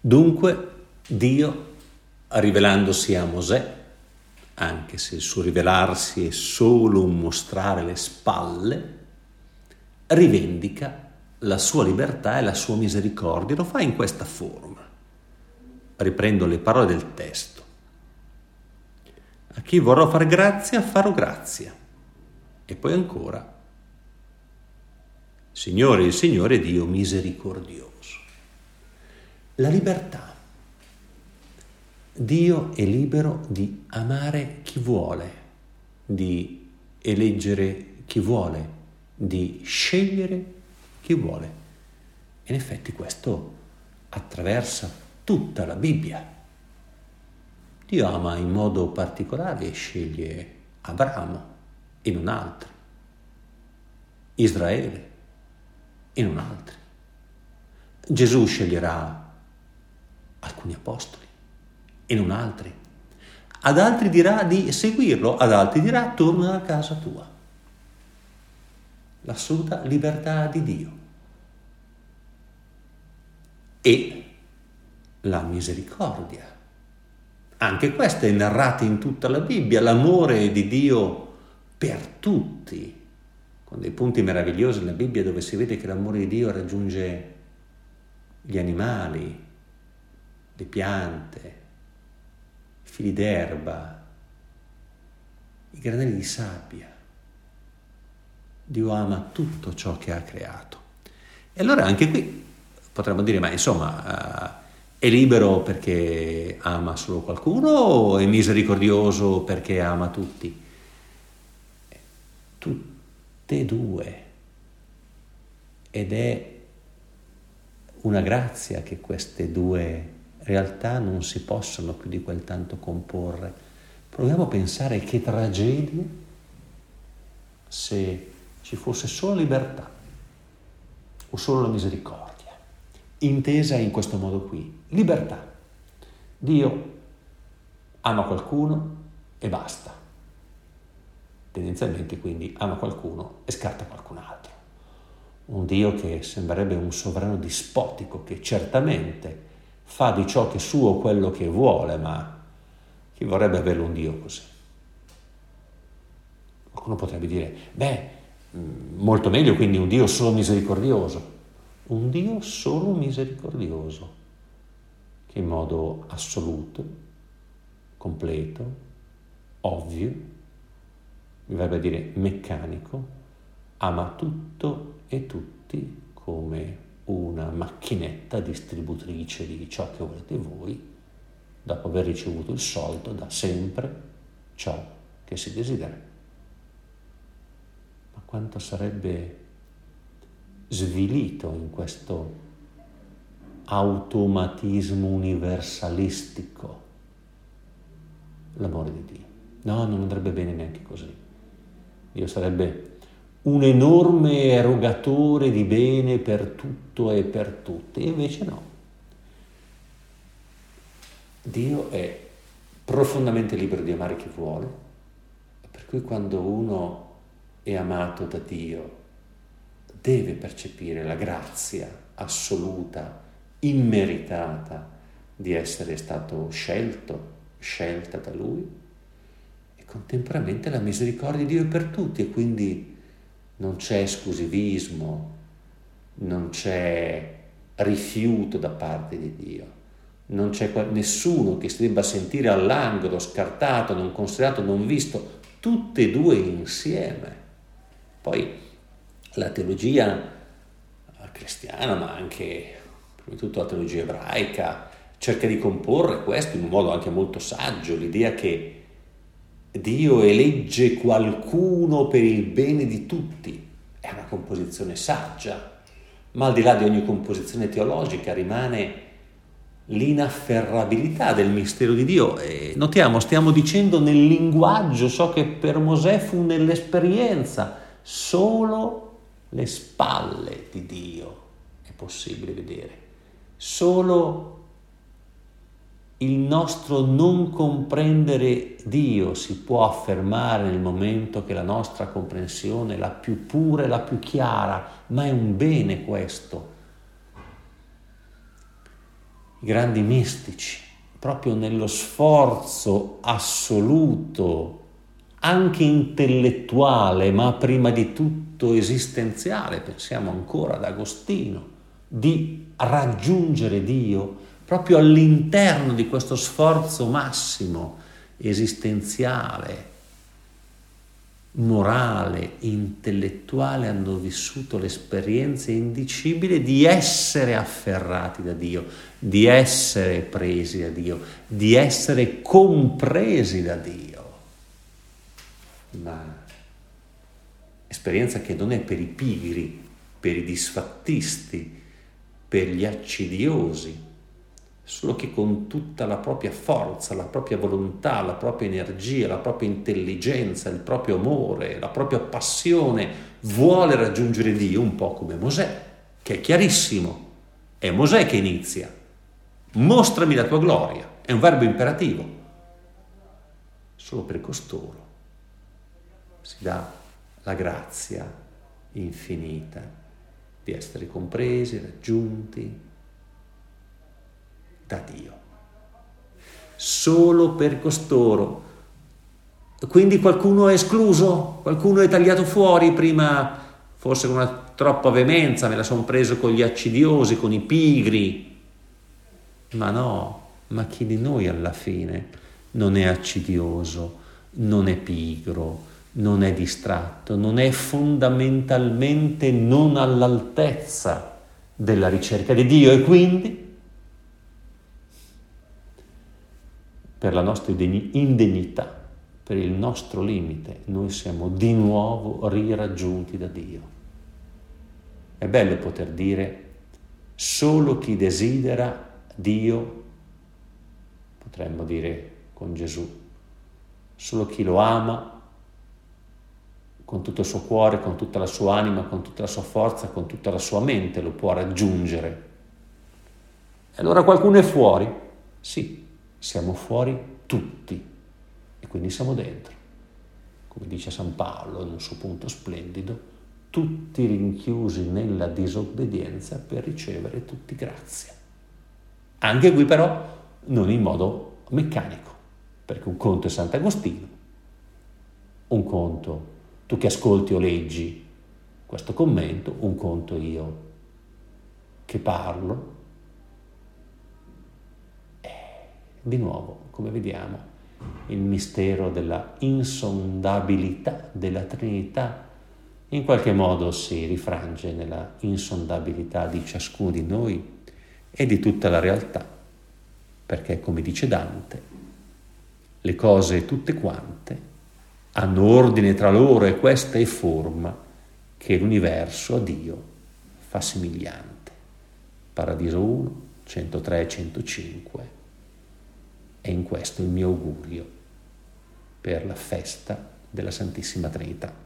Dunque Dio, rivelandosi a Mosè, anche se il suo rivelarsi è solo un mostrare le spalle, rivendica la sua libertà e la sua misericordia. Lo fa in questa forma. Riprendo le parole del testo. A chi vorrò far grazia, farò grazia. E poi ancora, Signore, il Signore Dio misericordioso. La libertà. Dio è libero di amare chi vuole, di eleggere chi vuole, di scegliere chi vuole. E in effetti questo attraversa tutta la Bibbia. Dio ama in modo particolare e sceglie Abramo e non altri, Israele e non altri. Gesù sceglierà alcuni apostoli e non altri. Ad altri dirà di seguirlo, ad altri dirà torna a casa tua. L'assoluta libertà di Dio. E la misericordia. Anche questa è narrata in tutta la Bibbia, l'amore di Dio per tutti, con dei punti meravigliosi nella Bibbia dove si vede che l'amore di Dio raggiunge gli animali, le piante, i fili d'erba, i granelli di sabbia. Dio ama tutto ciò che ha creato. E allora anche qui potremmo dire, ma insomma, è libero perché ama solo qualcuno o è misericordioso perché ama tutti? Tutte e due. Ed è una grazia che queste due realtà non si possono più di quel tanto comporre. Proviamo a pensare che tragedia se ci fosse solo libertà o solo la misericordia, intesa in questo modo qui. Libertà. Dio ama qualcuno e basta. Tendenzialmente quindi ama qualcuno e scarta qualcun altro. Un Dio che sembrerebbe un sovrano dispotico che certamente fa di ciò che è suo quello che vuole, ma chi vorrebbe avere un Dio così? Qualcuno potrebbe dire, molto meglio quindi un Dio solo misericordioso. Un Dio solo misericordioso, che in modo assoluto, completo, ovvio, mi verrebbe a dire meccanico, ama tutto e tutti come una macchinetta distributrice di ciò che volete voi, dopo aver ricevuto il soldo, dà sempre ciò che si desidera. Ma quanto sarebbe svilito in questo automatismo universalistico l'amore di Dio. No, non andrebbe bene neanche così. Dio sarebbe un enorme erogatore di bene per tutto e per tutti, e invece no. Dio è profondamente libero di amare chi vuole, per cui quando uno è amato da Dio deve percepire la grazia assoluta, immeritata di essere stato scelta da Lui, e contemporaneamente la misericordia di Dio è per tutti, e quindi non c'è esclusivismo, non c'è rifiuto da parte di Dio, non c'è nessuno che si debba sentire all'angolo, scartato, non considerato, non visto, tutte e due insieme. Poi la teologia cristiana, ma anche prima di tutto la teologia ebraica, cerca di comporre questo in un modo anche molto saggio, l'idea che Dio elegge qualcuno per il bene di tutti. È una composizione saggia, ma al di là di ogni composizione teologica rimane l'inafferrabilità del mistero di Dio. E notiamo, stiamo dicendo nel linguaggio ciò che per Mosè fu nell'esperienza. Solo le spalle di Dio è possibile vedere. Solo il nostro non comprendere Dio si può affermare nel momento che la nostra comprensione è la più pura e la più chiara, ma è un bene questo. i grandi mistici, proprio nello sforzo assoluto, anche intellettuale, ma prima di tutto esistenziale, pensiamo ancora ad Agostino, di raggiungere Dio, proprio all'interno di questo sforzo massimo, esistenziale, morale, intellettuale, hanno vissuto l'esperienza indicibile di essere afferrati da Dio, di essere presi da Dio, di essere compresi da Dio. Ma esperienza che non è per i pigri, per i disfattisti, per gli accidiosi, solo che con tutta la propria forza, la propria volontà, la propria energia, la propria intelligenza, il proprio amore, la propria passione vuole raggiungere Dio, un po' come Mosè, che è chiarissimo, è Mosè che inizia, mostrami la tua gloria, è un verbo imperativo. Solo per costoro si dà la grazia infinita di essere compresi, raggiunti da Dio. Solo per costoro. Quindi qualcuno è escluso, qualcuno è tagliato fuori. Prima, forse con una troppa veemenza, me la son preso con gli accidiosi, con i pigri. Ma no, ma chi di noi alla fine non è accidioso, non è pigro, non è distratto, non è fondamentalmente non all'altezza della ricerca di Dio e quindi per la nostra indegnità, per il nostro limite, noi siamo di nuovo riraggiunti da Dio. È bello poter dire solo chi desidera Dio, potremmo dire con Gesù, solo chi lo ama con tutto il suo cuore, con tutta la sua anima, con tutta la sua forza, con tutta la sua mente lo può raggiungere. E allora qualcuno è fuori? Sì, siamo fuori tutti e quindi siamo dentro. Come dice San Paolo in un suo punto splendido, tutti rinchiusi nella disobbedienza per ricevere tutti grazia. Anche qui però non in modo meccanico, perché un conto è Sant'Agostino, un conto tu che ascolti o leggi questo commento, un conto io che parlo. Di nuovo, come vediamo, il mistero della insondabilità della Trinità in qualche modo si rifrange nella insondabilità di ciascuno di noi e di tutta la realtà, perché, come dice Dante, le cose tutte quante hanno ordine tra loro e questa è forma che l'universo a Dio fa somigliante. Paradiso 1, 103 e 105. E in questo il mio augurio per la festa della Santissima Trinità.